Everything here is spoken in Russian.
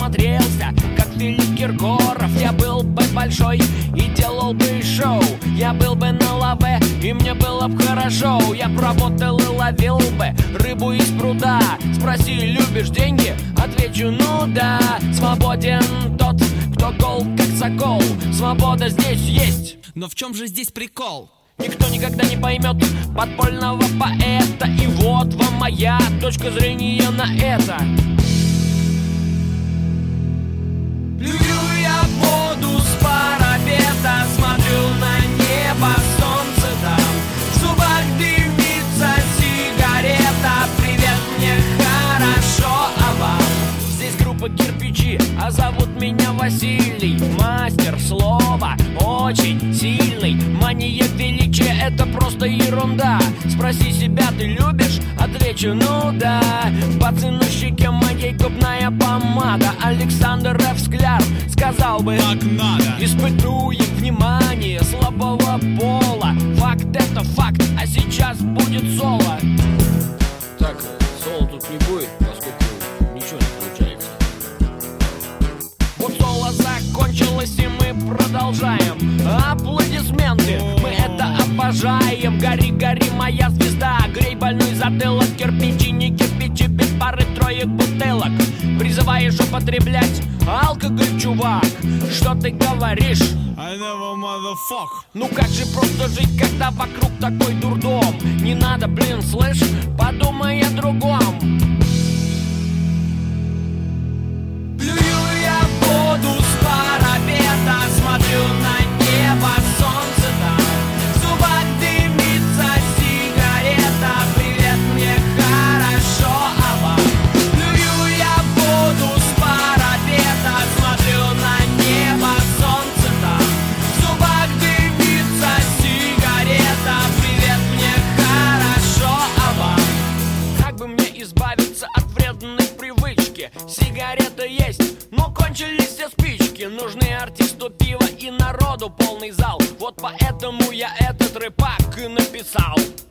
смотрелся, как Филипп Киркоров. Я был бы большой и делал бы шоу. Я был бы на лаве, и мне было бы хорошо. Я б работал и ловил бы рыбу из пруда. Спроси, любишь деньги? Отвечу, ну да. Свободен тот, кто гол, как сокол. Свобода здесь есть. Но в чем же здесь прикол? Никто никогда не поймет подпольного поэта. И вот вам моя точка зрения на это. Плюю я в воду с парапета, смотрю на небо, солнце там. В зубах дымится сигарета. Привет, мне хорошо, а вам? Здесь группа «Кирпичи», а зовут меня Василий. Мастер слова, очень сильный. Мания величия — это просто ерунда. Спроси себя, ты любишь? Отвечу, ну да. Пацан, на щеке моей губная помада. Александр Ф. Скляр сказал бы: так надо. Испытуем внимание слабого пола. Факт — это факт, а сейчас будет соло. Так, соло тут не будет, поскольку ничего не получается. Вот соло закончилось, и мы продолжаем. Аплодисменты, мы это обожаем. Гори, гори, моя звезда, грей больной затылок. Кирпичи, не кирпичи, без пары троек бутылок. Призываешь употреблять алкоголь, чувак. Что ты говоришь? I never motherfuck. Ну как же просто жить, когда вокруг такой дурдом? Не надо, блин, слышь, подумай о другом. Плюю я в воду с парапета, смотрю на небо, солнце там. В зубах дымится сигарета. Привет, мне хорошо, а вам? Плюю я в воду с парапета, смотрю на небо, солнце там. В зубах дымится сигарета. Привет, мне хорошо, а вам? Как бы мне избавиться от вредной привычки? Сигарета есть, но кончились все спички. Нужны артисту пива и народу полный зал. Вот поэтому я этот рэпак и написал.